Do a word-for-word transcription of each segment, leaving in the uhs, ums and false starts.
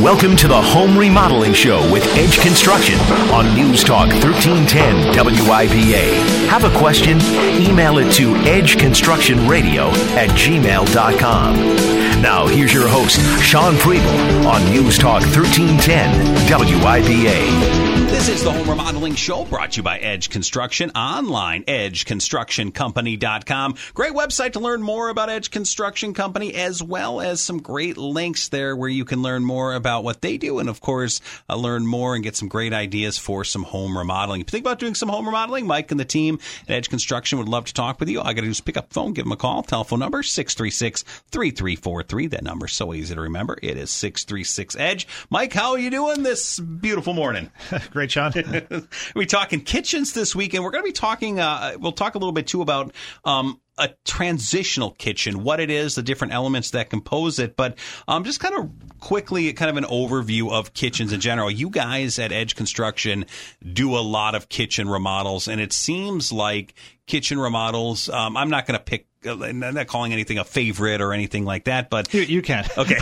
Welcome to the Home Remodeling Show with Edge Construction on News Talk thirteen ten W I B A. Have a question? Email it to edgeconstructionradio at gmail dot com. Now, here's your host, Sean Preble, on News Talk thirteen ten W I B A. This is the Home Remodeling Show, brought to you by Edge Construction, online, edge construction company dot com. Great website to learn more about Edge Construction Company, as well as some great links there where you can learn more about what they do and, of course, uh, learn more and get some great ideas for some home remodeling. If you think about doing some home remodeling, Mike and the team at Edge Construction would love to talk with you. All I got to do is pick up the phone, give them a call. Telephone number, six three six, three three four three. That number's so easy to remember. It is six three six EDGE. Mike, how are you doing this beautiful morning? Great, Sean. We're talking kitchens this week, and we're going to be talking, uh, we'll talk a little bit, too, about um, a transitional kitchen, what it is, the different elements that compose it. But um, just kind of quickly, kind of an overview of kitchens in general. You guys at Edge Construction do a lot of kitchen remodels, and it seems like kitchen remodels, um, I'm not going to pick, I'm not calling anything a favorite or anything like that, but You, you can. Okay.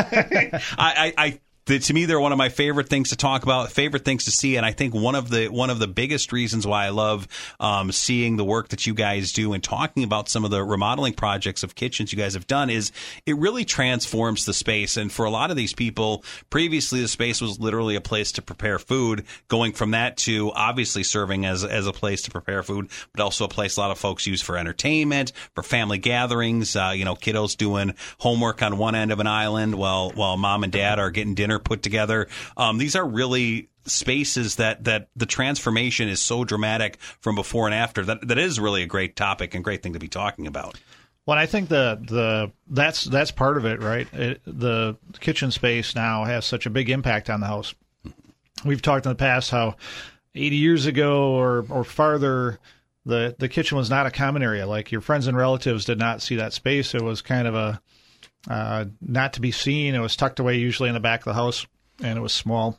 I, I, I To me, they're one of my favorite things to talk about, favorite things to see, and I think one of the one of the biggest reasons why I love um, seeing the work that you guys do and talking about some of the remodeling projects of kitchens you guys have done is it really transforms the space. And for a lot of these people, previously the space was literally a place to prepare food. Going from that to obviously serving as as a place to prepare food, but also a place a lot of folks use for entertainment, for family gatherings. Uh, you know, kiddos doing homework on one end of an island while while mom and dad are getting dinner put together. Um, these are really spaces that that the transformation is so dramatic from before and after that that is really a great topic and great thing to be talking about. Well, I think the the that's that's part of it, right? It, the kitchen space now has such a big impact on the house. We've talked in the past how eighty years ago or or farther, the the kitchen was not a common area. Like your friends and relatives did not see that space. It was kind of a Uh, not to be seen. It was tucked away usually in the back of the house, and it was small.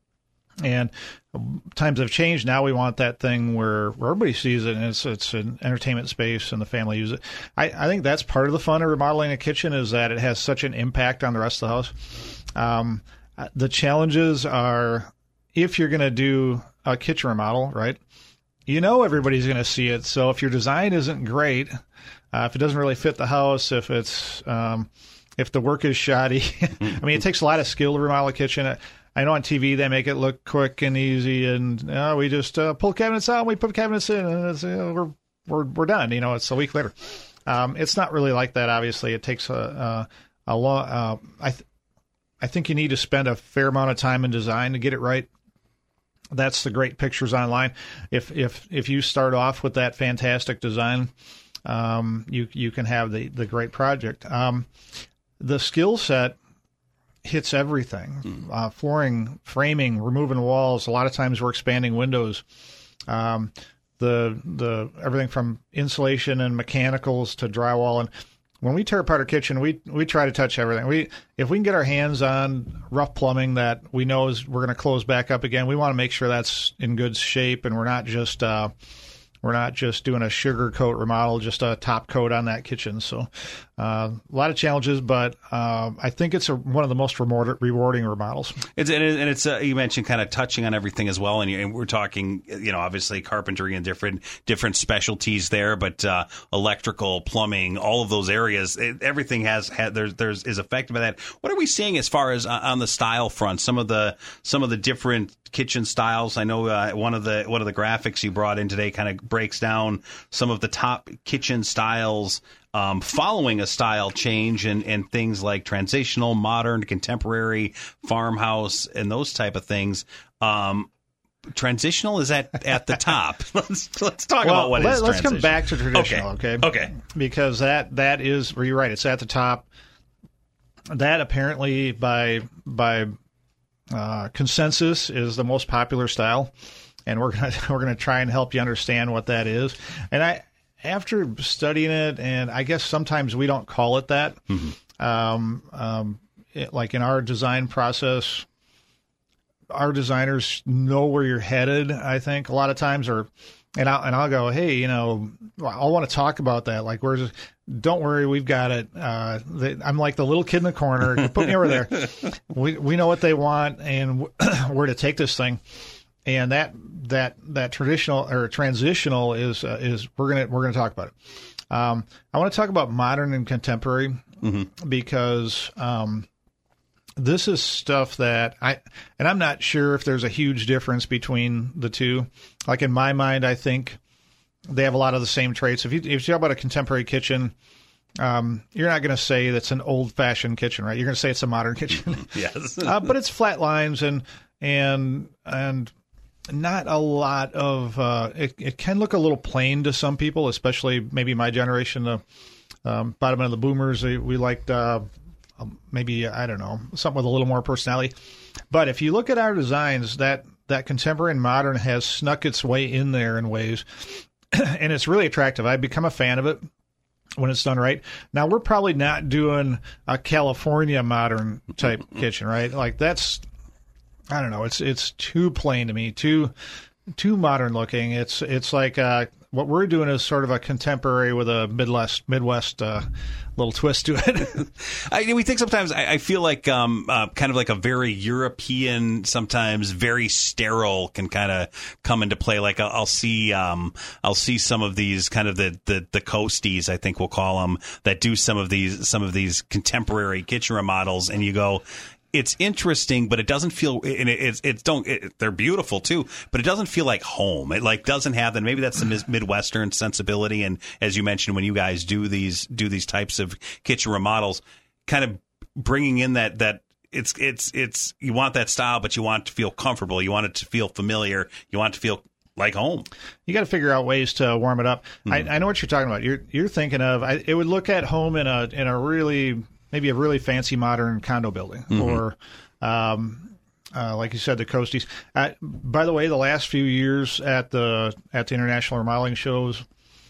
And times have changed. Now we want that thing where, where everybody sees it, and it's it's an entertainment space, and the family use it. I, I think that's part of the fun of remodeling a kitchen is that it has such an impact on the rest of the house. Um, the challenges are if you're going to do a kitchen remodel, right, you know everybody's going to see it. So if your design isn't great, uh, if it doesn't really fit the house, if it's um, if the work is shoddy, I mean, it takes a lot of skill to remodel a kitchen. I know on T V they make it look quick and easy, and uh, we just uh, pull cabinets out, and we put cabinets in, and it's, you know, we're we're we're done. You know, it's a week later. Um, it's not really like that. Obviously, it takes a a, a long. Uh, I th- I think you need to spend a fair amount of time in design to get it right. That's the great pictures online. If if if you start off with that fantastic design, um, you you can have the the great project. Um, the skill set hits everything. Mm. Uh, flooring, framing, removing walls. A lot of times we're expanding windows. Um, the the everything from insulation and mechanicals to drywall. And when we tear apart our kitchen, we we try to touch everything. We if we can get our hands on rough plumbing that we know is we're going to close back up again, we want to make sure that's in good shape, and we're not just uh, we're not just doing a sugar coat remodel, just a top coat on that kitchen. So uh, a lot of challenges, but uh, I think it's a, one of the most reward, rewarding remodels. It's and it's uh, you mentioned kind of touching on everything as well, and, you, and we're talking, you know, obviously carpentry and different different specialties there, but uh, electrical, plumbing, all of those areas, it, everything has had there's there's is affected by that. What are we seeing as far as uh, on the style front? Some of the some of the different kitchen styles. I know uh, one of the one of the graphics you brought in today kind of breaks down some of the top kitchen styles um, following a style change and, and things like transitional, modern, contemporary, farmhouse, and those type of things. Um, transitional is at at the top. let's let's talk well, about what let, is let's transitional. come back to traditional, okay? Okay. okay. Because that that is, you're right, it's at the top. That apparently by by uh, consensus is the most popular style, and we're gonna we're gonna try and help you understand what that is. And I, after studying it, and I guess sometimes we don't call it that. Mm-hmm. Um, um, it, like in our design process, our designers know where you're headed, I think, a lot of times, or and I'll and I'll go, hey, you know, I want to talk about that. Like, where's? Don't worry, we've got it. Uh, they, I'm like the little kid in the corner. Put me over there. We we know what they want and where to take this thing. And that that that traditional or transitional is uh, is we're gonna we're gonna talk about it. Um, I want to talk about modern and contemporary mm-hmm. because um, this is stuff that I and I'm not sure if there's a huge difference between the two. Like in my mind, I think they have a lot of the same traits. If you if you talk about a contemporary kitchen, um, you're not going to say that's an old-fashioned kitchen, right? You're going to say it's a modern kitchen. Yes, uh, but it's flat lines and and and. Not a lot of uh, it. It can look a little plain to some people, especially maybe my generation. The um, bottom end of the boomers, we, we liked uh, maybe I don't know something with a little more personality. But if you look at our designs, that that contemporary and modern has snuck its way in there in ways, and it's really attractive. I've become a fan of it when it's done right. Now we're probably not doing a California modern type kitchen, right? Like that's. I don't know. It's it's too plain to me, too too modern looking. It's it's like uh, what we're doing is sort of a contemporary with a Midwest Midwest uh, little twist to it. I, we think sometimes I, I feel like um, uh, kind of like a very European, sometimes very sterile can kind of come into play. Like I'll, I'll see um, I'll see some of these kind of the, the the coasties, I think we'll call them, that do some of these some of these contemporary kitchen remodels, and you go. It's interesting, but it doesn't feel. And it, it's it's don't. It, they're beautiful too, but it doesn't feel like home. It like doesn't have that. Maybe that's the Midwestern sensibility. And as you mentioned, when you guys do these do these types of kitchen remodels, kind of bringing in that that it's it's it's you want that style, but you want it to feel comfortable. You want it to feel familiar. You want it to feel like home. You got to figure out ways to warm it up. Mm-hmm. I, I know what you're talking about. You're you're thinking of. I, it would look at home in a in a really. Maybe a really fancy modern condo building, mm-hmm. or um, uh, like you said, the coasties. Uh, by the way, the last few years at the at the international remodeling shows,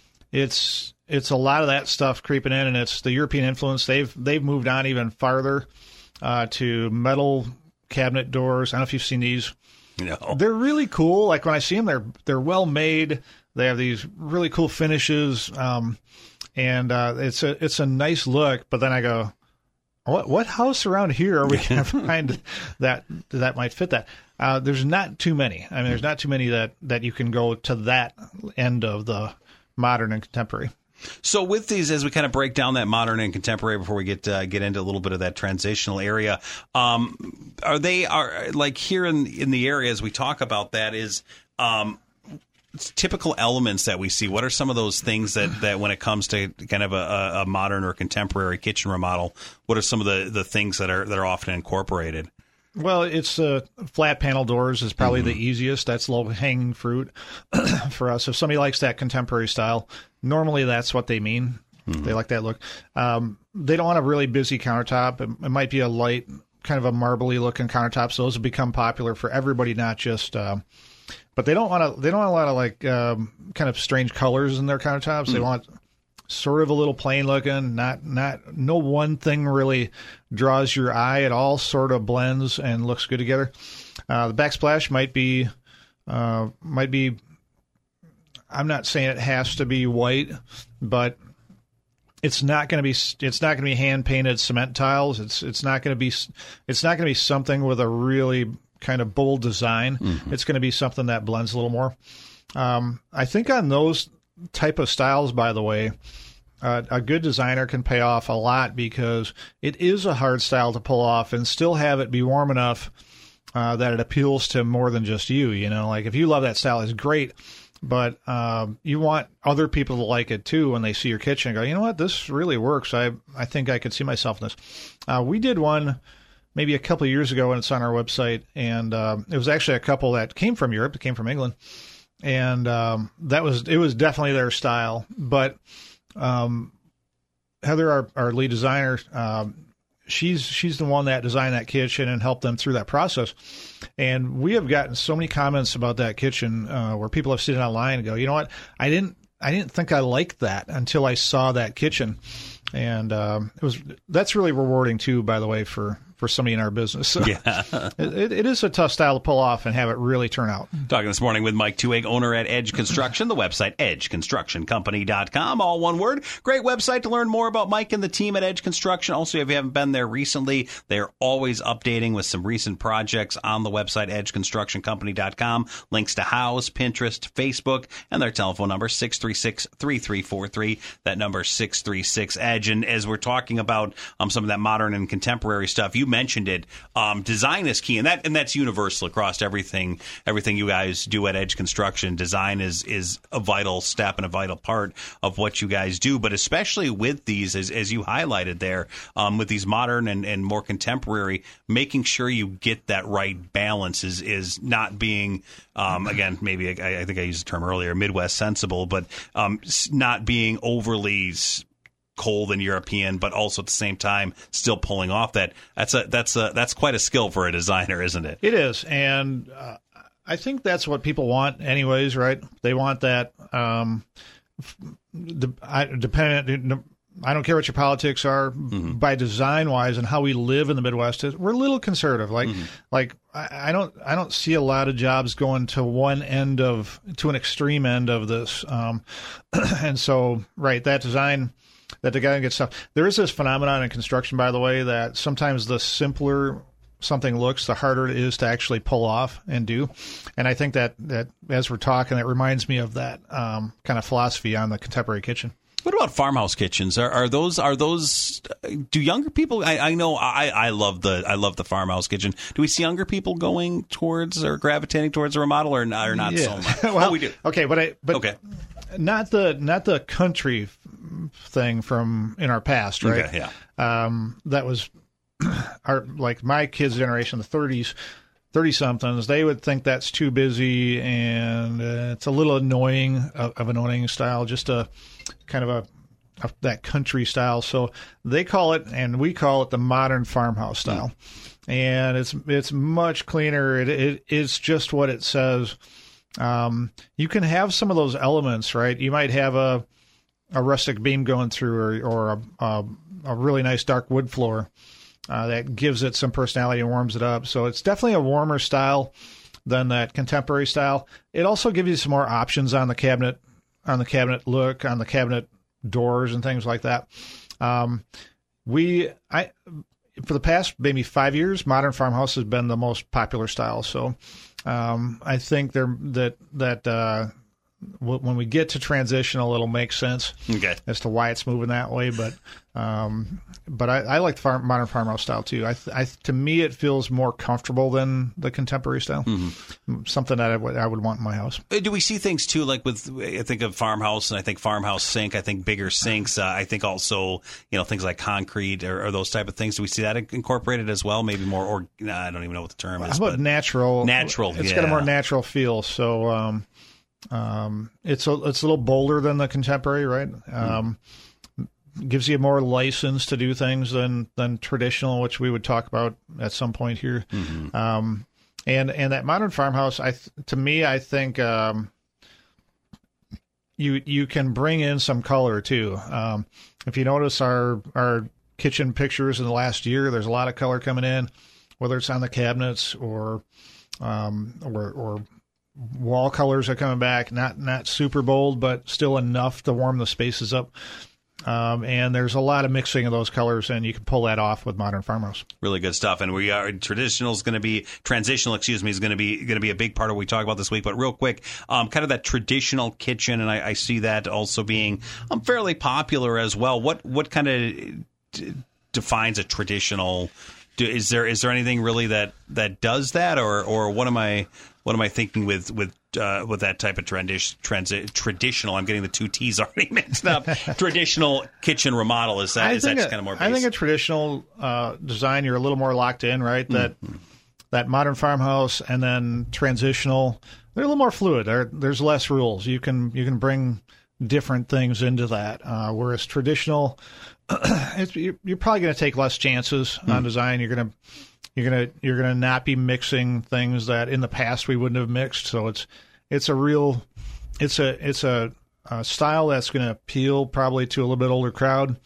it's it's a lot of that stuff creeping in, and it's the European influence. They've they've moved on even farther uh, to metal cabinet doors. I don't know if you've seen these. No. They're really cool. Like when I see them, they're they're well made. They have these really cool finishes, um, and uh, it's a it's a nice look. But then I go. What what house around here are we going to find that that might fit that? Uh, there's not too many. I mean, there's not too many that, that you can go to that end of the modern and contemporary. So with these, as we kind of break down that modern and contemporary before we get uh, get into a little bit of that transitional area, um, are they are like here in in the area as we talk about that is. Um, typical elements that we see. What are some of those things that, that when it comes to kind of a, a modern or contemporary kitchen remodel, what are some of the, the things that are that are often incorporated? Well, it's uh, flat panel doors is probably mm-hmm. the easiest. That's low hanging fruit for us. If somebody likes that contemporary style, normally that's what they mean. Mm-hmm. They like that look. Um, they don't want a really busy countertop. It, it might be a light, kind of a marbly looking countertop. So those have become popular for everybody, not just. Uh, But they don't want to. They don't want a lot of like um, kind of strange colors in their countertops. Mm. They want sort of a little plain looking. Not not no one thing really draws your eye. It all sort of blends and looks good together. Uh, the backsplash might be uh, might be. I'm not saying it has to be white, but it's not going to be. It's not going to be hand painted cement tiles. It's it's not going to be. It's not going to be something with a really kind of bold design. Mm-hmm. It's going to be something that blends a little more. Um, I think on those type of styles, by the way, uh, a good designer can pay off a lot because it is a hard style to pull off and still have it be warm enough uh, that it appeals to more than just you. You know, like if you love that style, it's great, but um, you want other people to like it too when they see your kitchen and go, you know what, this really works. I I think I could see myself in this. Uh, we did one maybe a couple of years ago, and it's on our website. And um, it was actually a couple that came from Europe, that came from England, and um, that was it was definitely their style. But um, Heather, our, our lead designer, um, she's she's the one that designed that kitchen and helped them through that process. And we have gotten so many comments about that kitchen uh, where people have seen it online and go, you know what, I didn't I didn't think I liked that until I saw that kitchen. And um, it was that's really rewarding too, by the way, for for somebody in our business. So yeah. it, it is a tough style to pull off and have it really turn out. Talking this morning with Mike Tuig, owner at Edge Construction, the website edge construction company dot com, all one word. Great website to learn more about Mike and the team at Edge Construction. Also, if you haven't been there recently, they're always updating with some recent projects on the website edge construction company dot com. Links to House, Pinterest, Facebook, and their telephone number six three six, three three four three. That number six three six EDGE. And as we're talking about um, some of that modern and contemporary stuff, you mentioned it. Um, design is key, and that and that's universal across everything. Everything you guys do at Edge Construction, design is is a vital step and a vital part of what you guys do. But especially with these, as as you highlighted there, um, with these modern and, and more contemporary, making sure you get that right balance is is not being um, again maybe I, I think I used the term earlier, Midwest sensible, but um, not being overly cold and European, but also at the same time still pulling off that. That's a that's a that's quite a skill for a designer, isn't it? It is, and uh, I think that's what people want, anyways. Right? They want that. Um, de- I, dependent. I don't care what your politics are. Mm-hmm. By design wise and how we live in the Midwest, we're a little conservative. Like, mm-hmm. like I, I don't I don't see a lot of jobs going to one end of to an extreme end of this, um, and so right that design. That the guy gets stuff. There is this phenomenon in construction, by the way, that sometimes the simpler something looks, the harder it is to actually pull off and do. And I think that, that as we're talking, it reminds me of that um, kind of philosophy on the contemporary kitchen. What about farmhouse kitchens? Are, are those are those? Do younger people? I, I know I, I love the I love the farmhouse kitchen. Do we see younger people going towards or gravitating towards a remodel, or not, or not yeah. so much? well, oh, we do. Okay, but I but okay. not the not the country thing from in our past, right? Okay, yeah. Um, that was our like my kids' generation, the thirties. thirty-somethings, they would think that's too busy and uh, it's a little annoying of, of an annoying style, just a kind of a, a that country style. So they call it, and we call it, the modern farmhouse style. Mm. And it's it's much cleaner. It, it it's just what it says. Um, you can have some of those elements, right? You might have a a rustic beam going through, or or a, a, a really nice dark wood floor. Uh, that gives it some personality and warms it up. So it's definitely a warmer style than that contemporary style. It also gives you some more options on the cabinet, on the cabinet look, on the cabinet doors and things like that. Um, we, I, for the past maybe five years, modern farmhouse has been the most popular style. So um, I think there that that uh, w- when we get to transitional, it'll make sense okay. as to why it's moving that way. But um, but I, I like the farm, modern farmhouse style too. I, I to me it feels more comfortable than the contemporary style. Mm-hmm. Something that I would I would want in my house. Do we see things too, like with, I think of farmhouse, and I think farmhouse sink, I think bigger sinks, uh, I think also, you know, things like concrete or, or those type of things. Do we see that incorporated as well? Maybe more, or nah, I don't even know what the term is. How about but natural? Natural, It's yeah. got a more natural feel. So um, um, it's a it's a little bolder than the contemporary, right? Um, mm-hmm. Gives you more license to do things than than traditional, which we would talk about at some point here. Mm-hmm. Um, and and that modern farmhouse, I th- to me, I think um, you you can bring in some color too. Um, if you notice our our kitchen pictures in the last year, there's a lot of color coming in, whether it's on the cabinets or um, or or wall colors are coming back. Not not super bold, but still enough to warm the spaces up. Um, and there's a lot of mixing of those colors, and you can pull that off with modern farmhouse. Really good stuff. And we are traditional is going to be transitional. Excuse me, is going to be going to be a big part of what we talk about this week. But real quick, um, kind of that traditional kitchen, and I, I see that also being um, fairly popular as well. What what kind of d- defines a traditional? Do, is there is there anything really that, that does that, or or what am I what am I thinking with with uh, with that type of transi- transi- traditional? I'm getting the two T's already mixed up. Traditional kitchen remodel, is that I is that a, just kind of more basic? I think a traditional uh, design, you're a little more locked in, right? That mm-hmm. that modern farmhouse and then transitional, they're a little more fluid. There, there's less rules. You can you can bring different things into that. Uh, whereas traditional, it's, you're, you're probably going to take less chances mm-hmm. on design. You're going to You're gonna you're gonna not be mixing things that in the past we wouldn't have mixed. So it's it's a real it's a it's a, a style that's going to appeal probably to a little bit older crowd,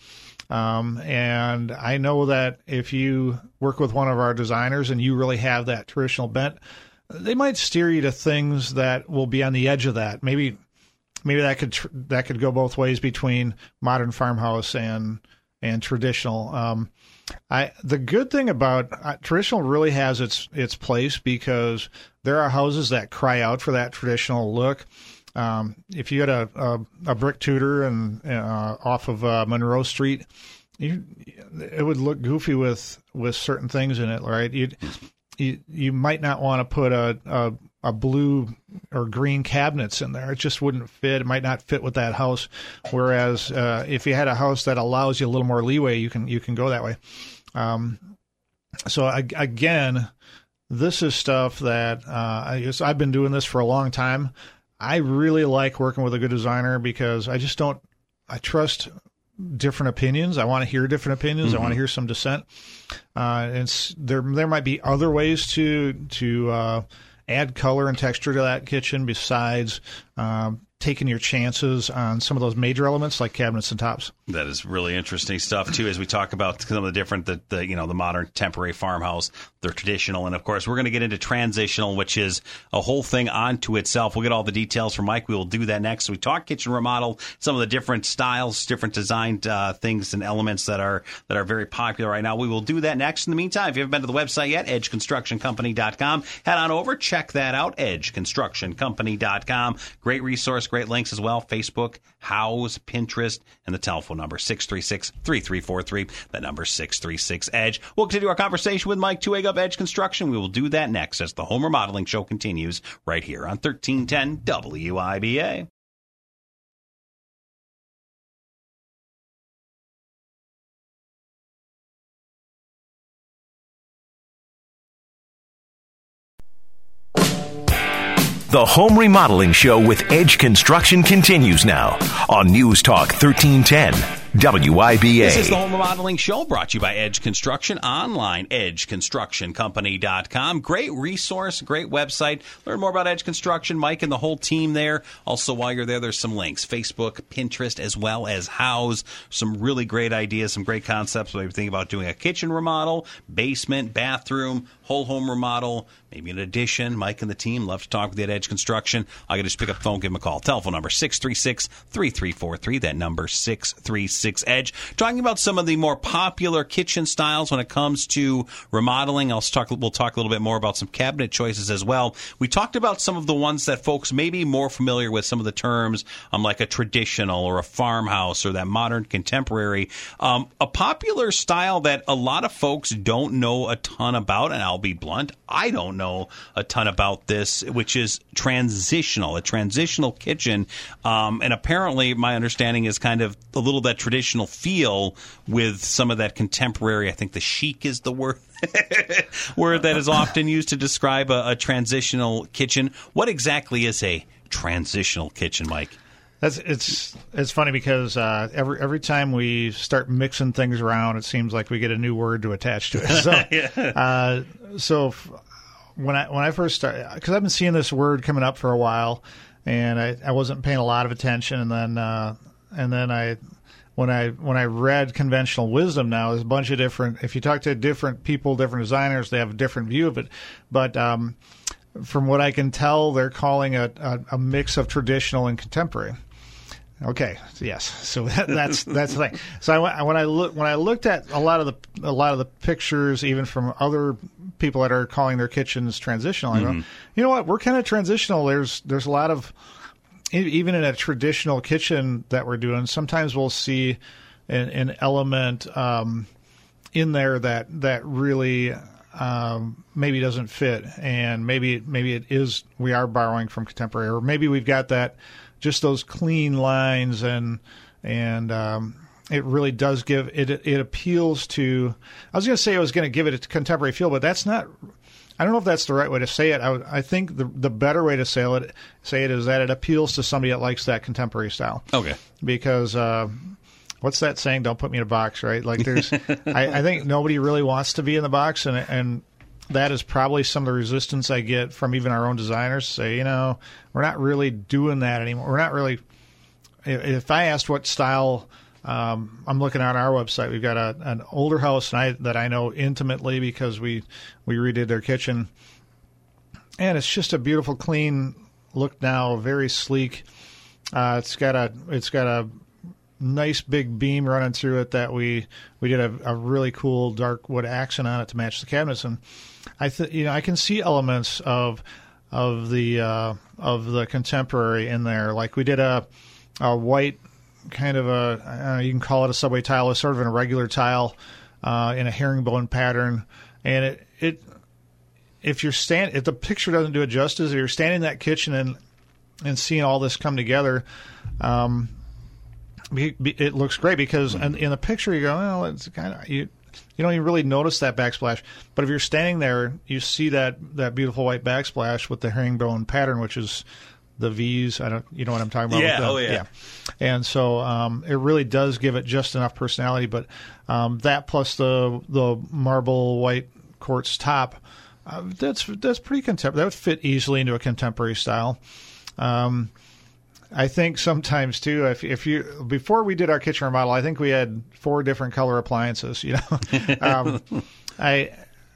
Um, and I know that if you work with one of our designers and you really have that traditional bent, they might steer you to things that will be on the edge of that. Maybe, maybe that could tr- that could go both ways between modern farmhouse and and traditional. Um, I the good thing about uh, traditional really has its its place because there are houses that cry out for that traditional look. Um, if you had a, a, a brick Tudor and uh, off of uh, Monroe Street, you, it would look goofy with, with certain things in it, right? You'd, you you might not want to put a, a a blue or green cabinets in there. It just wouldn't fit. It might not fit with that house. Whereas uh, if you had a house that allows you a little more leeway, you can you can go that way. Um, so I, again, this is stuff that uh, I, I've been doing this for a long time. I really like working with a good designer because I just don't, I trust different opinions. I want to hear different opinions. Mm-hmm. I want to hear some dissent. Uh, and there, there might be other ways to, to, uh, add color and texture to that kitchen besides, um, taking your chances on some of those major elements like cabinets and tops. That is really interesting stuff too, as we talk about some of the different, the, the you know, the modern contemporary farmhouse, they're traditional, and of course we're going to get into transitional, which is a whole thing onto itself. We'll get all the details from Mike. We will do that next. We talk kitchen remodel, some of the different styles, different designed uh, things and elements that are that are very popular right now. We will do that next. In the meantime, if you haven't been to the website yet, edge construction company dot com, head on over, check that out, edge construction company dot com. Great resource, great links as well. Facebook, House, Pinterest, and the telephone number six three six, three three four three. That number six three six EDGE. We'll continue our conversation with Mike Tuig of Edge Construction. We will do that next as the Home Remodeling Show continues right here on thirteen ten W I B A. The Home Remodeling Show with Edge Construction continues now on News Talk thirteen ten W I B A. This is the Home Remodeling Show brought to you by Edge Construction online, edge construction company dot com. Great resource, great website. Learn more about Edge Construction, Mike and the whole team there. Also, while you're there, there's some links. Facebook, Pinterest, as well as House. Some really great ideas, some great concepts. Maybe think about doing a kitchen remodel, basement, bathroom, whole home remodel, maybe an addition. Mike and the team love to talk with you at Edge Construction. I can just pick up the phone, give them a call. Telephone number six three six, three three four three. That number six three six EDGE. Talking about some of the more popular kitchen styles when it comes to remodeling. I'll talk. We'll talk a little bit more about some cabinet choices as well. We talked about some of the ones that folks may be more familiar with, some of the terms, um, like a traditional or a farmhouse or that modern contemporary. Um, a popular style that a lot of folks don't know a ton about, and I'll be blunt, I don't know a ton about this, which is transitional, a transitional kitchen. Um, and apparently my understanding is kind of a little that traditional feel with some of that contemporary. I think the chic is the word word that is often used to describe a, a transitional kitchen. What exactly is a transitional kitchen, Mike? That's it's it's funny because uh, every every time we start mixing things around, it seems like we get a new word to attach to it. So, yeah. uh, so f- when I when I first started, because I've been seeing this word coming up for a while, and I, I wasn't paying a lot of attention, and then uh, and then I. When I when I read conventional wisdom now, there's a bunch of different. If you talk to different people, different designers, they have a different view of it. But um, from what I can tell, they're calling it a, a mix of traditional and contemporary. Okay, yes. So that, that's that's the thing. So I, when I look when I looked at a lot of the a lot of the pictures, even from other people that are calling their kitchens transitional, mm-hmm. I go, you know what? We're kind of transitional. There's there's a lot of even in a traditional kitchen that we're doing, sometimes we'll see an, an element um, in there that that really um, maybe doesn't fit, and maybe maybe it is we are borrowing from contemporary, or maybe we've got that just those clean lines, and and um, it really does give it it appeals to. I was going to say I was going to give it a contemporary feel, but that's not. I don't know if that's the right way to say it. I, would, I think the the better way to say it, say it is that it appeals to somebody that likes that contemporary style. Okay. Because uh, what's that saying? Don't put me in a box, right? Like there's, I, I think nobody really wants to be in the box, and and that is probably some of the resistance I get from even our own designers. Say, you know, we're not really doing that anymore. We're not really. If I asked what style um, I'm looking on our website. We've got a, an older house and I, that I know intimately because we, we redid their kitchen. And it's just a beautiful, clean look now, very sleek. Uh, it's got a it's got a nice big beam running through it that we we did a, a really cool dark wood accent on it to match the cabinets. And I th- you know I can see elements of of the uh, of the contemporary in there. Like we did a a white kind of a I don't know, you can call it a subway tile, it's sort of an irregular tile uh, in a herringbone pattern, and it it. If you're stand, if the picture doesn't do it justice, if you're standing in that kitchen and and seeing all this come together, um, be, be, it looks great because in, in the picture you go, well, it's kind of you you don't even really notice that backsplash. But if you're standing there, you see that, that beautiful white backsplash with the herringbone pattern, which is the V's. I don't, you know what I'm talking about? Yeah, with the, oh yeah. yeah. And so um, it really does give it just enough personality. But um, that plus the the marble white quartz top. Uh, that's that's pretty contemporary. That would fit easily into a contemporary style. Um, I think sometimes too, if if you before we did our kitchen remodel, I think we had four different color appliances. You know, um, I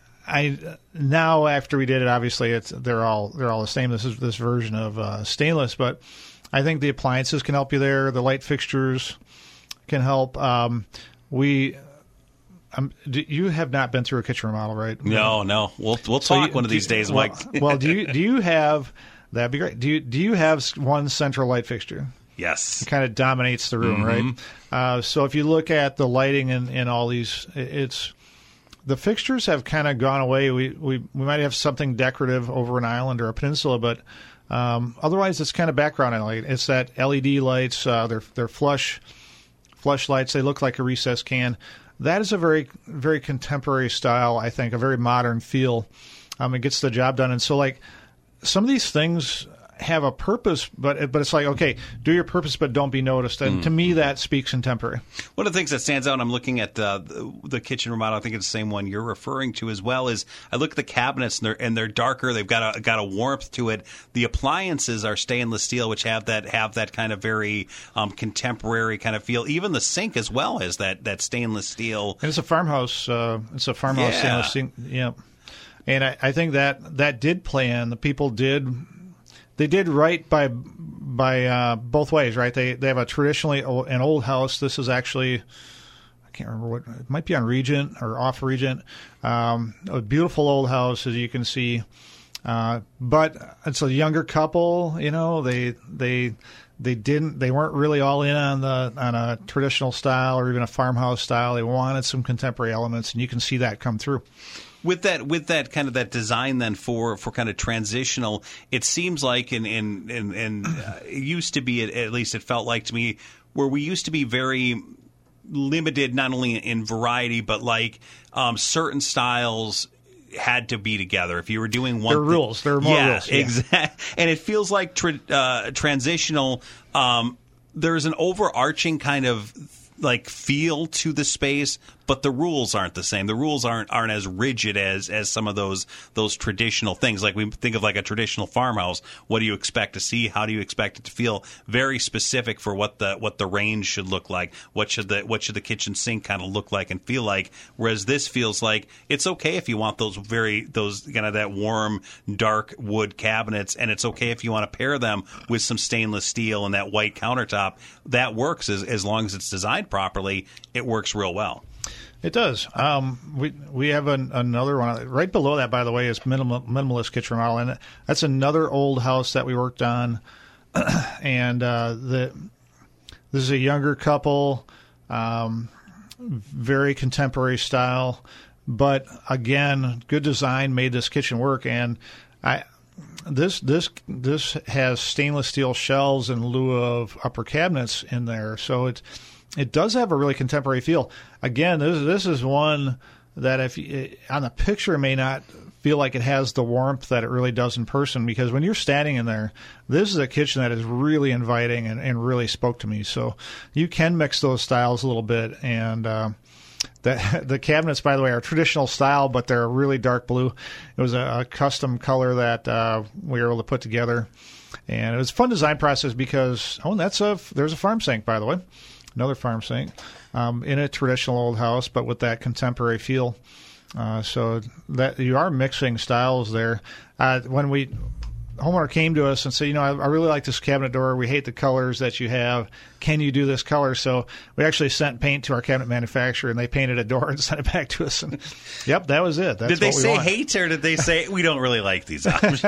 I now after we did it, obviously it's they're all they're all the same. This is this version of uh, stainless, but I think the appliances can help you there. The light fixtures can help. Um, we. Um, do, you have not been through a kitchen remodel, right? No, no. We'll we'll So talk you- one of do- these days, well, Mike. well, do you do you have that'd be great? Do you do you have one central light fixture? Yes. It kind of dominates the room, right? Uh, so if you look at the lighting in, in all these, it- it's the fixtures have kind of gone away. We, we we might have something decorative over an island or a peninsula, but um, otherwise it's kind of background light. It's that L E D lights. Uh, they're they're flush flush lights. They look like a recessed can. That is a very, very contemporary style, I think, a very modern feel. Um, it gets the job done. And so, like, some of these things have a purpose, but but it's like, okay, do your purpose, but don't be noticed. And to me, that speaks contemporary. One of the things that stands out, I'm looking at uh, the, the kitchen remodel. I think it's the same one you're referring to as well. Is I look at the cabinets and they're and they're darker. They've got a got a warmth to it. The appliances are stainless steel, which have that have that kind of very um, contemporary kind of feel. Even the sink as well as that that stainless steel. And it's a farmhouse. Uh, it's a farmhouse Yeah. stainless steel. Yeah. And I, I think that that did play in. The people did. They did right by by uh, both ways, right? They they have a traditionally old, an old house. This is actually I can't remember what it might be on Regent or off Regent. Um, a beautiful old house, as you can see, uh, but it's a younger couple. You know, they they they didn't they weren't really all in on the on a traditional style or even a farmhouse style. They wanted some contemporary elements, and you can see that come through. With that, with that kind of that design, then for, for kind of transitional, it seems like, and and and, and uh, it used to be, at least it felt like to me, where we used to be very limited, not only in variety, but like um, certain styles had to be together. If you were doing one, There are thi- rules. There are more yeah, rules. Yeah. exactly. And it feels like tra- uh, transitional. Um, there's an overarching kind of like feel to the space, but the rules aren't the same. The rules aren't aren't as rigid as as some of those those traditional things. Like we think of like a traditional farmhouse. What do you expect to see? How do you expect it to feel? Very specific for what the what the range should look like. What should the what should the kitchen sink kind of look like and feel like? Whereas this feels like it's okay if you want those very those kind of that warm dark wood cabinets, and it's okay if you want to pair them with some stainless steel and that white countertop. That works as as long as it's designed properly. It works real well. It does. Um, we we have an, another one right below that. By the way, is minimal, minimalist kitchen remodel, and that's another old house that we worked on. and uh, the this is a younger couple, um, very contemporary style, but again, good design made this kitchen work. And I this this this has stainless steel shelves in lieu of upper cabinets in there, so it's. It does have a really contemporary feel. Again, this this is one that if you, on the picture it may not feel like it has the warmth that it really does in person, because when you're standing in there, this is a kitchen that is really inviting and, and really spoke to me. So you can mix those styles a little bit. And uh, the, the cabinets, by the way, are traditional style, but they're a really dark blue. It was a, a custom color that uh, we were able to put together. And it was a fun design process because, oh, and that's a, there's a farm sink, by the way. another farm sink, um, in a traditional old house, but with that contemporary feel. Uh, so that you are mixing styles there. Uh, when we homeowner came to us and said, you know, I, I really like this cabinet door. We hate the colors that you have. Can you do this color? So we actually sent paint to our cabinet manufacturer, and they painted a door and sent it back to us. And yep, that was it. That's did they what we say want. hate, or did they say we don't really like these options?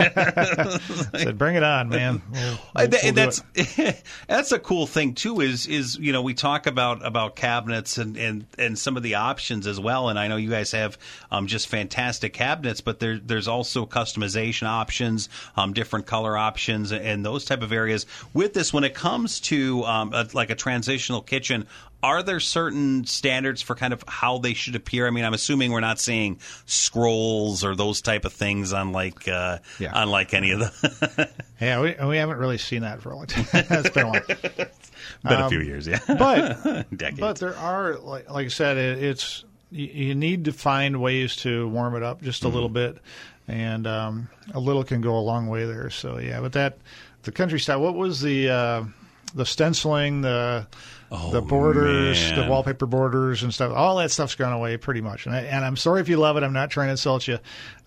Said, bring it on, man. We'll, we'll, that, we'll that's it. That's a cool thing too. Is is you know we talk about about cabinets and, and, and some of the options as well. And I know you guys have um, just fantastic cabinets, but there there's also customization options, um, different color options, and those type of areas. With this, when it comes to um, a, like a transitional kitchen, are there certain standards for kind of how they should appear? I mean, I'm assuming we're not seeing scrolls or those type of things on like uh, yeah. on like any of the. yeah, we we haven't really seen that for a long time. It's been a while. Been um, a few years, yeah. But Decades. But there are, like, like I said, it, it's you, you need to find ways to warm it up just a mm-hmm. little bit, and um, a little can go a long way there. So yeah, but that the country style. What was the uh, the stenciling the Oh, the borders, man. the wallpaper borders and stuff, all that stuff's gone away pretty much. And, I, and I'm sorry if you love it. I'm not trying to insult you.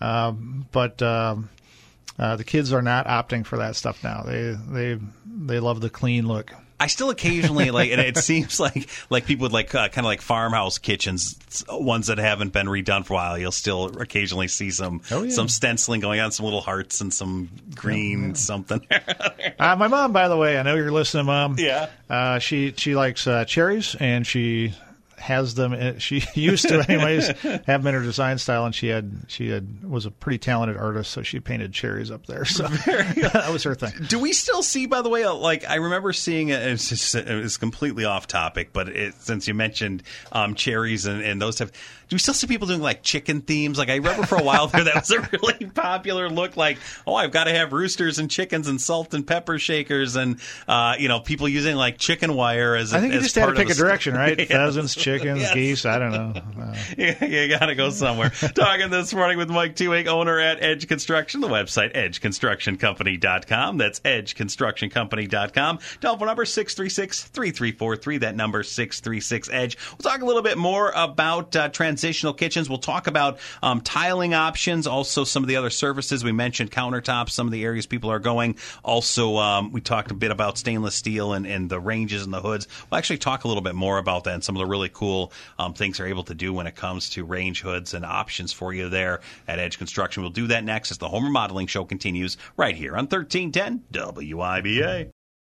Um, but um, uh, the kids are not opting for that stuff now. They they they love the clean look. I still occasionally like, and it seems like like people with like uh, kind of like farmhouse kitchens, ones that haven't been redone for a while. You'll still occasionally see some oh, yeah. some stenciling going on, some little hearts and some green yeah, yeah. something. uh, my mom, by the way, I know you're listening, Mom. Yeah, uh, she she likes uh, cherries, and she has them. She used to, anyways, have them in her design style, and she had she had was a pretty talented artist, so she painted cherries up there. So that was her thing. Do we still see, by the way, like I remember seeing it? It's, just, it's completely off topic, but it, since you mentioned um, cherries and, and those type. Do we still see people doing like chicken themes? Like I remember for a while there, that was a really popular look. Like, oh, I've got to have roosters and chickens and salt and pepper shakers, and uh, you know, people using like chicken wire as. A, I think you as just had to pick a st- direction, right? yes. Pheasants, chickens, yes. geese. I don't know. Uh, you, you got to go somewhere. Talking this morning with Mike Tuig, owner at Edge Construction. The website edge construction company dot com. That's edge construction company dot com. Telephone number six three six, three three four three. That number six three six edge. We'll talk a little bit more about uh, transitional kitchens. We'll talk about um, tiling options, also some of the other surfaces. We mentioned countertops, some of the areas people are going. Also, um, we talked a bit about stainless steel and, and the ranges and the hoods. We'll actually talk a little bit more about that and some of the really cool um, things they're able to do when it comes to range hoods and options for you there at Edge Construction. We'll do that next as the Home Remodeling Show continues right here on thirteen ten W I B A.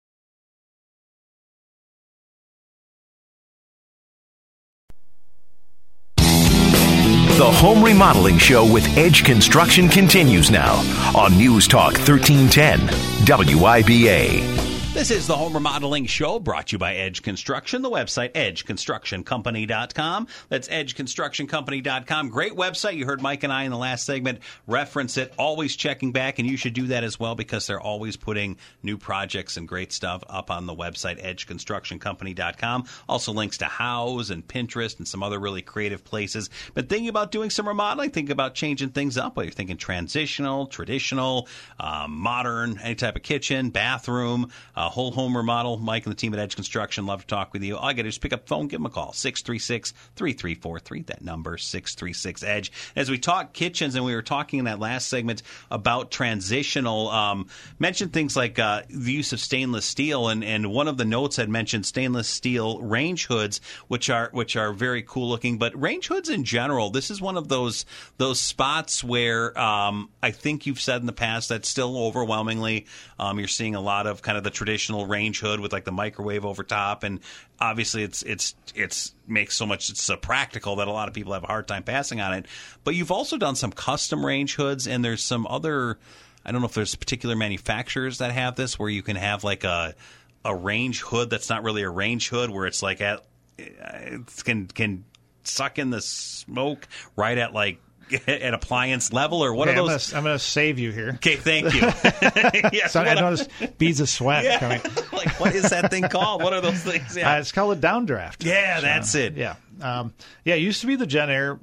The Home Remodeling Show with Edge Construction continues now on News Talk thirteen ten W I B A. This is the Home Remodeling Show, brought to you by Edge Construction, the website edge construction company dot com. That's edge construction company dot com. Great website. You heard Mike and I in the last segment reference it, always checking back, and you should do that as well because they're always putting new projects and great stuff up on the website edge construction company dot com. Also links to Houzz and Pinterest and some other really creative places. But thinking about doing some remodeling, thinking about changing things up, whether you're thinking transitional, traditional, um, modern, any type of kitchen, bathroom, uh, whole home remodel. Mike and the team at Edge Construction love to talk with you. All you got to do is pick up the phone, give them a call, six three six, three three four three. That number, six three six EDGE. As we talk kitchens, and we were talking in that last segment about transitional, um, mentioned things like uh, the use of stainless steel, and, and one of the notes had mentioned stainless steel range hoods, which are which are very cool looking. But range hoods in general, this is one of those those spots where um, I think you've said in the past that still overwhelmingly um, you're seeing a lot of kind of the traditional range hood with like the microwave over top, and obviously it's it's it's makes so much it's so practical that a lot of people have a hard time passing on it. But you've also done some custom range hoods, and there's some other, I don't know if there's particular manufacturers that have this, where you can have like a a range hood that's not really a range hood, where it's like at it can can suck in the smoke right at like at appliance level, or what okay, are those? I'm going to save you here. Okay, thank you. Yes, so I noticed beads of sweat yeah. coming. Like, what is that thing called? What are those things? Yeah. Uh, it's called a downdraft. Yeah, so, that's it. Yeah, um, yeah. It used to be the Gen Air.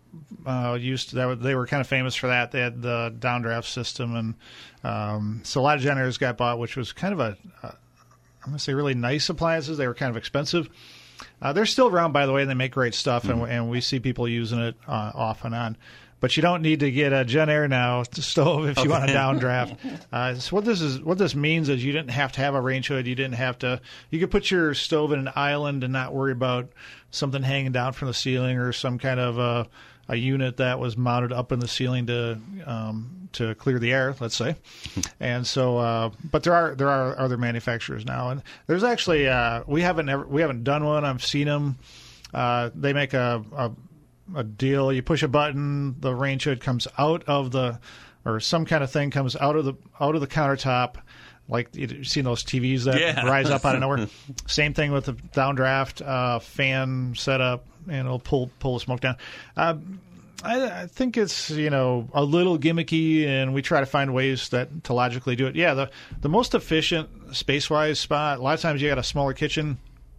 Uh, used to, that were, they were kind of famous for that. They had the downdraft system, and um, so a lot of Gen Airs got bought, which was kind of a, a I'm going to say really nice appliances. They were kind of expensive. Uh, they're still around, by the way, and they make great stuff, mm-hmm. and, and we see people using it uh, off and on. But you don't need to get a Jenn-Air now stove if you okay. want a downdraft. Uh, so what this is, what this means is you didn't have to have a range hood. You didn't have to. You could put your stove in an island and not worry about something hanging down from the ceiling or some kind of a, a unit that was mounted up in the ceiling to um, to clear the air, let's say. And so, uh, but there are there are other manufacturers now, and there's actually uh, we haven't ever, we haven't done one. I've seen them. Uh, they make a, a a deal. You push a button, the range hood comes out of the, or some kind of thing comes out of the out of the countertop, like you've seen those T Vs that yeah. rise up out of nowhere. Same thing with the downdraft uh, fan setup, and it'll pull pull the smoke down. Uh, I, I think it's you know a little gimmicky, and we try to find ways that to logically do it. Yeah, the the most efficient space wise spot. A lot of times you got a smaller kitchen,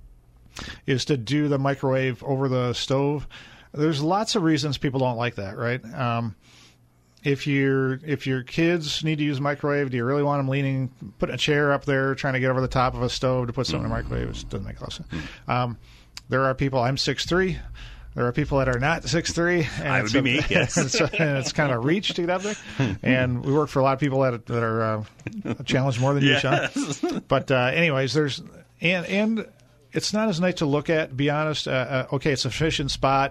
is to do the microwave over the stove. There's lots of reasons people don't like that, right? Um, if your if your kids need to use a microwave, do you really want them leaning, putting a chair up there, trying to get over the top of a stove to put something mm-hmm. in a microwave? It doesn't make a lot of sense. Mm-hmm. Um, there are people. I'm six foot three. There are people that are not six foot three. And I would be a, me. Yes, it's, and it's kind of a reach to get up there. And we work for a lot of people that that are uh, challenged more than yes. you, Sean. But uh, anyways, there's and and it's not as nice to look at. To be honest. Uh, uh, okay, it's a efficient spot.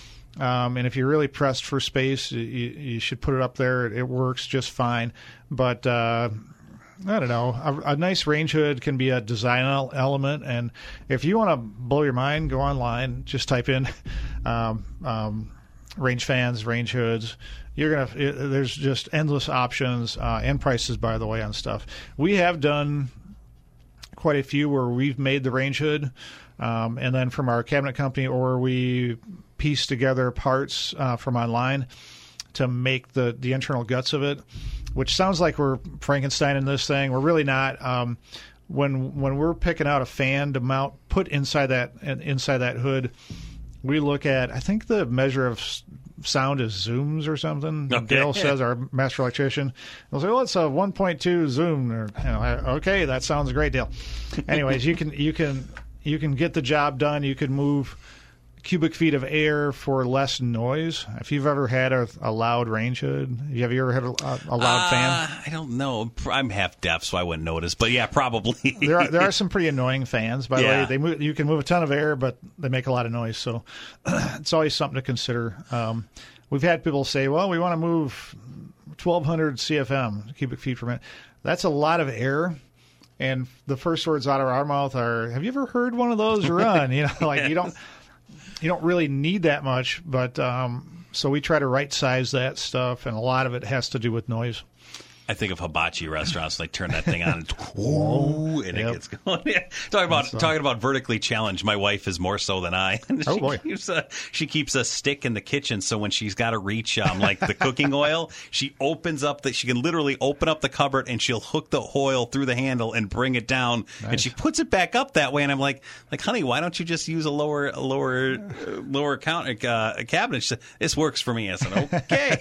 Um, and if you're really pressed for space, you, you should put it up there. It works just fine. But uh, I don't know. A, a nice range hood can be a design element. And if you want to blow your mind, go online. Just type in um, um, range fans, range hoods. You're gonna. It, there's just endless options uh, and prices, by the way, on stuff. We have done quite a few where we've made the range hood, um, and then from our cabinet company, or we piece together parts uh, from online to make the, the internal guts of it, which sounds like we're Frankensteining this thing. We're really not. Um, when when we're picking out a fan to mount, put inside that inside that hood, we look at, I think the measure of sound is zooms or something. Okay. Dale says, our master electrician, he'll say, well, it's a one point two zoom. Or, you know, okay, that sounds great, Dale. Anyways, you can you can you can get the job done. You can move cubic feet of air for less noise. If you've ever had a, a loud range hood, have you ever had a, a loud uh, fan? I don't know. I'm half deaf, so I wouldn't notice. But yeah, probably. there are there are some pretty annoying fans. By the yeah. way, they move, you can move a ton of air, but they make a lot of noise. So it's always something to consider. Um, we've had people say, "Well, we want to move twelve hundred C F M, cubic feet per minute." That's a lot of air. And the first words out of our mouth are, "Have you ever heard one of those run?" You know, like you don't. You don't really need that much, but um, so we try to right size that stuff, and a lot of it has to do with noise. I think of hibachi restaurants, like turn that thing on, and, whoa, and yep. it gets going. Yeah. Talking about so. talking about vertically challenged. My wife is more so than I. she oh boy, keeps a, she keeps a stick in the kitchen, so when she's got to reach um, like the cooking oil, she opens up that she can literally open up the cupboard and she'll hook the oil through the handle and bring it down, nice. And she puts it back up that way. And I'm like, like, honey, why don't you just use a lower, a lower, uh, lower counter uh, cabinet? She said, this works for me. I said,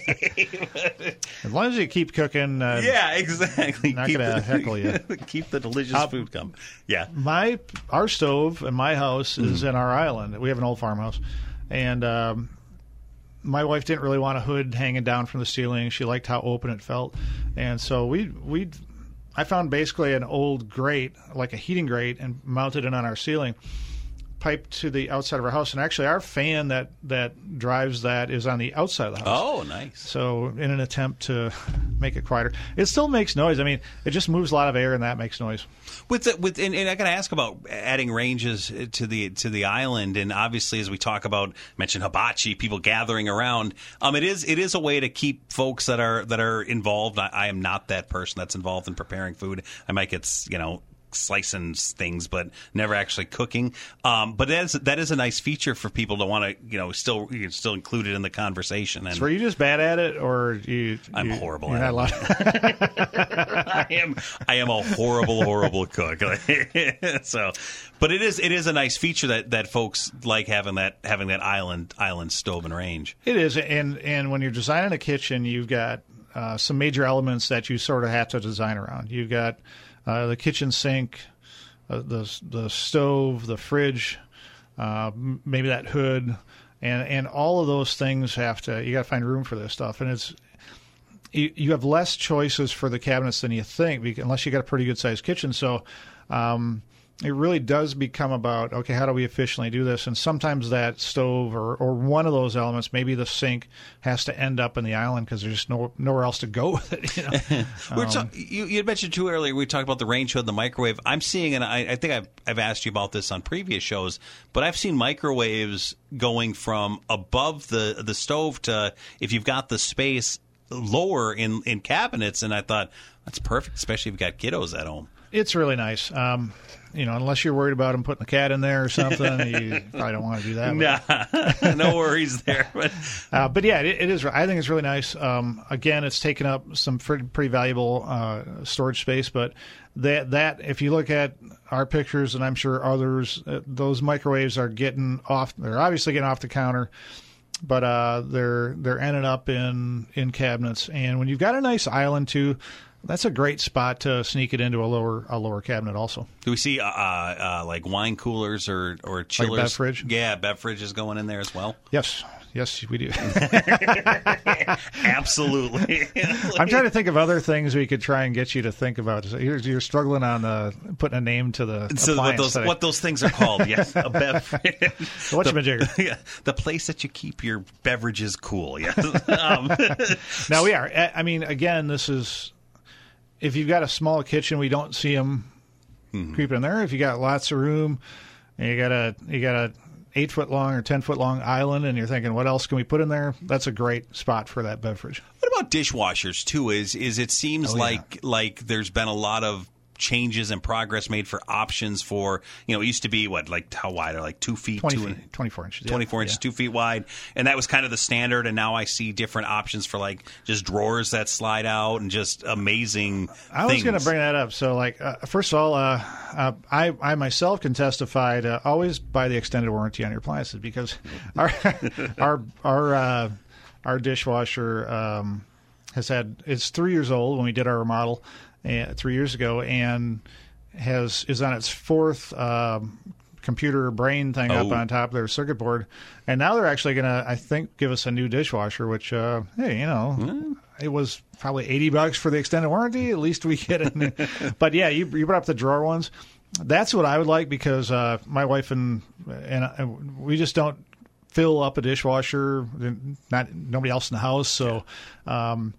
okay. As long as you keep cooking. Uh, Yeah, exactly. Not going to heckle you. Keep the delicious uh, food coming. Yeah. My our stove in my house is mm. in our island. We have an old farmhouse, and um, my wife didn't really want a hood hanging down from the ceiling. She liked how open it felt, and so we we I found basically an old grate, like a heating grate, and mounted it on our ceiling, piped to the outside of our house. And actually, our fan that that drives that is on the outside of the house. Oh, nice. So in an attempt to make it quieter, it still makes noise. I mean, it just moves a lot of air, and that makes noise. With the, with and, and I got to ask about adding ranges to the to the island, and obviously as we talk about, mention hibachi, people gathering around. Um, it is it is a way to keep folks that are that are involved. I, I am not that person that's involved in preparing food. I might get you know. slicing things, but never actually cooking. Um, but that is that is a nice feature for people to want to, you know, still you can still include it in the conversation. And so are you just bad at it, or you? I'm you, horrible. You're at not it. I am. I am a horrible, horrible cook. So, but it is it is a nice feature that, that folks like having that having that island island stove and range. It is, and and when you're designing a kitchen, you've got uh, some major elements that you sort of have to design around. You've got Uh, the kitchen sink, uh, the the stove, the fridge, uh, maybe that hood, and and all of those things have to. You got to find room for this stuff, and it's you, you have less choices for the cabinets than you think, because, unless you got a pretty good sized kitchen. So. Um, It really does become about, okay, how do we efficiently do this? And sometimes that stove or, or one of those elements, maybe the sink, has to end up in the island because there's just no, nowhere else to go with it. You know? We're um, talk, you, you had mentioned too earlier, we talked about the range hood and the microwave. I'm seeing, and I, I think I've, I've asked you about this on previous shows, but I've seen microwaves going from above the, the stove to, if you've got the space, lower in, in cabinets. And I thought, that's perfect, especially if you've got kiddos at home. It's really nice. Um, you know, unless you're worried about them putting the cat in there or something, you probably don't want to do that. Nah, no worries there. But uh, but yeah, it, it is. I think it's really nice. Um, again, it's taken up some pretty, pretty valuable uh, storage space. But that that if you look at our pictures, and I'm sure others, uh, those microwaves are getting off. They're obviously getting off the counter, but uh, they're they're ending up in in cabinets. And when you've got a nice island too, that's a great spot to sneak it into a lower a lower cabinet also. Do we see uh, uh, like wine coolers or, or chillers? Like a bev fridge? Yeah, bev fridge is going in there as well. Yes. Yes, we do. Absolutely. I'm trying to think of other things we could try and get you to think about. You're, you're struggling on uh, putting a name to the so appliance. What those, today. what those things are called, yes. A bev fridge. Whatchamajigger. Yeah, the place that you keep your beverages cool, yes. Um. Now, we are. I mean, again, this is... If you've got a small kitchen, we don't see them mm-hmm. creeping in there. If you got lots of room, and you got a you got a eight foot long or ten foot long island, and you're thinking, what else can we put in there? That's a great spot for that beverage. What about dishwashers too? Is is it seems oh, yeah. like like there's been a lot of changes and progress made for options for, you know, it used to be what, like how wide are like two feet, twenty two feet, and, twenty-four inches, twenty-four yeah. inches, yeah. two feet wide, and that was kind of the standard. And now I see different options for like just drawers that slide out and just amazing. I things. was going to bring that up. So, like, uh, first of all, uh, uh, I I myself can testify to always buy the extended warranty on your appliances, because our our our uh, our dishwasher um, has had it's three years old when we did our remodel uh, three years ago, and has is on its fourth um, computer brain thing oh. up on top of their circuit board, and now they're actually going to, I think, give us a new dishwasher. Which, uh, hey, you know, mm. it was probably eighty bucks for the extended warranty. At least we get it. But yeah, you you brought up the drawer ones. That's what I would like, because uh, my wife and and I, we just don't fill up a dishwasher. Not nobody else in the house, so. Um,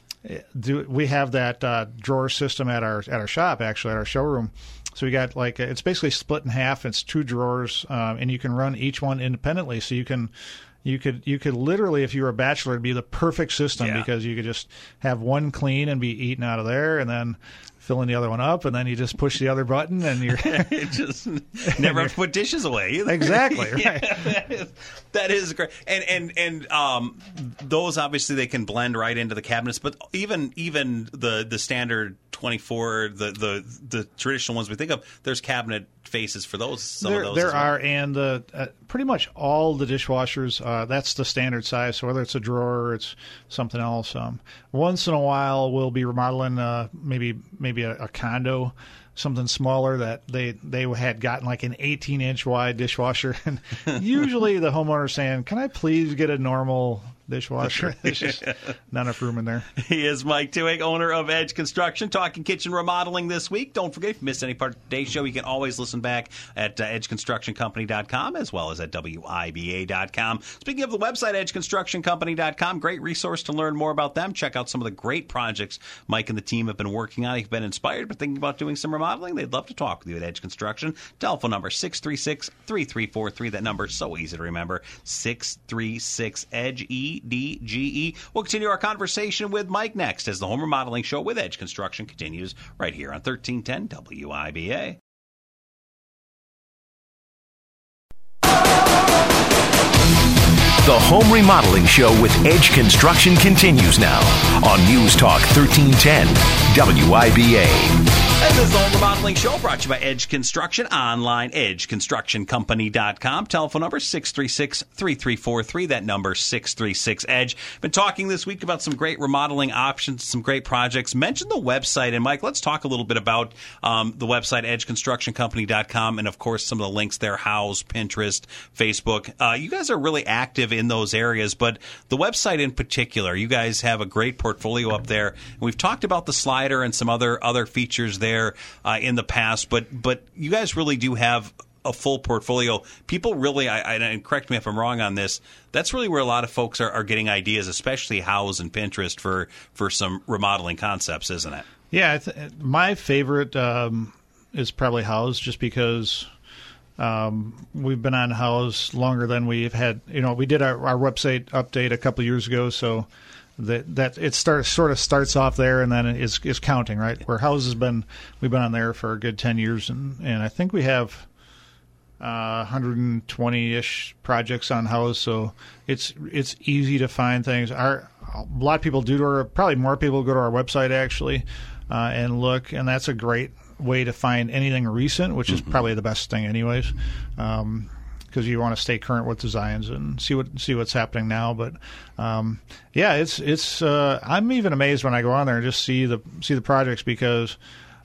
Do we have that uh, drawer system at our at our shop, actually at our showroom? So we got like it's basically split in half. It's two drawers, um, and you can run each one independently. So you can you could you could literally, if you were a bachelor, it'd be the perfect system yeah. because you could just have one clean and be eaten out of there, and then filling the other one up, and then you just push the other button, and you're just never have to put dishes away either. Exactly, right. Yeah, that, is, that is great, and and and um, those obviously they can blend right into the cabinets, but even even the the standard twenty-four, the the the traditional ones we think of, there's cabinet faces for those. Some there of those there as well. are, and the uh, pretty much all the dishwashers, uh, that's the standard size. So whether it's a drawer or it's something else, um, once in a while we'll be remodeling uh, maybe maybe a, a condo, something smaller that they they had gotten like an eighteen inch wide dishwasher, and usually the homeowner's saying, "Can I please get a normal dishwasher?" There's just not enough room in there. He is Mike Tuig, owner of Edge Construction, talking kitchen remodeling this week. Don't forget, if you missed any part of today's show, you can always listen back at uh, edge construction company dot com as well as at W I B A dot com. Speaking of the website, edge construction company dot com, great resource to learn more about them. Check out some of the great projects Mike and the team have been working on. If you've been inspired but thinking about doing some remodeling, they'd love to talk with you at Edge Construction. Telephone number six three six, three three four three. That number is so easy to remember, six three six, EDGE, E D G E. We'll continue our conversation with Mike next as the Home Remodeling Show with Edge Construction continues right here on thirteen ten W I B A. The Home Remodeling Show with Edge Construction continues now on News Talk thirteen ten W I B A. And this is the Home Remodeling Show brought to you by Edge Construction, online, edge construction company dot com. Telephone number six three six, three three four three. That number six three six EDGE. Been talking this week about some great remodeling options, some great projects. Mention the website. And Mike, let's talk a little bit about um, the website, edge construction company dot com, and of course some of the links there, Houzz, Pinterest, Facebook. Uh, you guys are really active in those areas, but the website in particular, you guys have a great portfolio up there. And we've talked about the slider and some other other features there Uh, in the past, but but you guys really do have a full portfolio. People really, I, I, and correct me if I'm wrong on this, that's really where a lot of folks are, are getting ideas, especially Houzz and Pinterest for, for some remodeling concepts, isn't it? Yeah, I th- my favorite um, is probably Houzz, just because um, we've been on Houzz longer than we've had. You know, we did our, our website update a couple years ago, so that that it starts sort of starts off there and then is is counting, right? Where Houzz has been, we've been on there for a good ten years, and, and I think we have uh, one hundred twenty-ish projects on Houzz, so it's it's easy to find things. Our a lot of people do to our, probably more people go to our website actually uh, and look, and that's a great way to find anything recent, which is mm-hmm. probably the best thing, anyways. Um, because you want to stay current with designs and see what see what's happening now. But um, yeah, it's it's. Uh, I'm even amazed when I go on there and just see the see the projects, because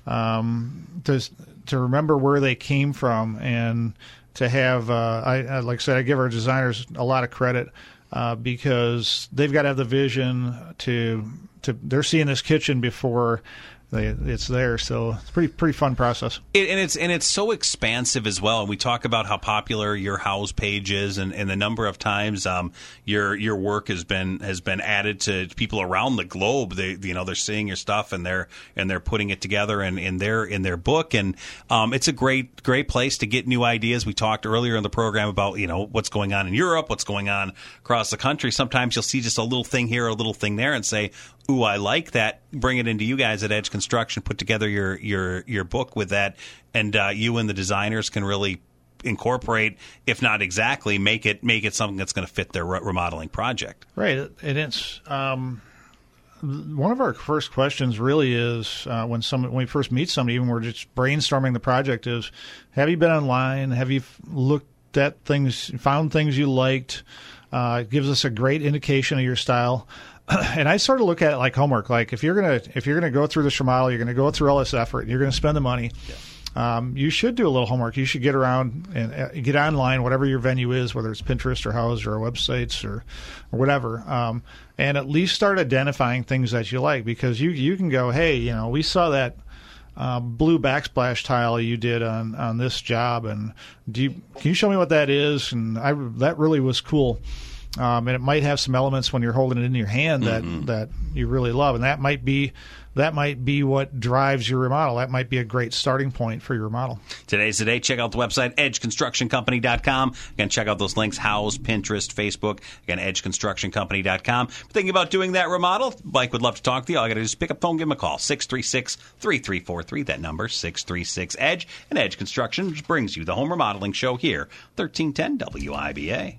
um, to to remember where they came from, and to have uh, I, I like I said, I give our designers a lot of credit uh, because they've got to have the vision to to they're seeing this kitchen before They, it's there, so it's a pretty pretty fun process. It, and it's and it's so expansive as well. And we talk about how popular your Houzz page is, and, and the number of times um, your your work has been has been added to people around the globe. They you know they're seeing your stuff and they're and they're putting it together in, in their in their book. And um, it's a great great place to get new ideas. We talked earlier in the program about you know what's going on in Europe, what's going on across the country. Sometimes you'll see just a little thing here, a little thing there, and say, ooh, I like that. Bring it into you guys at Edge Construction. Put together your your your book with that, and uh, you and the designers can really incorporate, if not exactly, make it make it something that's going to fit their re- remodeling project. Right, and it's um, one of our first questions really is uh, when some when we first meet somebody, when we're just brainstorming the project, is have you been online? Have you looked at things, found things you liked? Uh, it gives us a great indication of your style. And I sort of look at it like homework. Like if you're gonna if you're gonna go through this remodel, you're gonna go through all this effort, and you're gonna spend the money. Yeah. Um, you should do a little homework. You should get around and uh, get online, whatever your venue is, whether it's Pinterest or Houzz or websites or, or whatever, um, and at least start identifying things that you like, because you you can go, hey, you know, we saw that uh, blue backsplash tile you did on, on this job, and do you, can you show me what that is? And I that really was cool. Um, and it might have some elements when you're holding it in your hand that, mm-hmm. that you really love, and that might be that might be what drives your remodel. That might be a great starting point for your remodel. Today's the day. Check out the website, edge construction company dot com. Again, check out those links, Houzz, Pinterest, Facebook. Again, edge construction company dot com. If you're thinking about doing that remodel, Mike would love to talk to you. All you got to do is pick up the phone, give him a call, six three six, three three four three. That number, six three six EDGE. And Edge Construction, which brings you the Home Remodeling Show here, thirteen ten W I B A.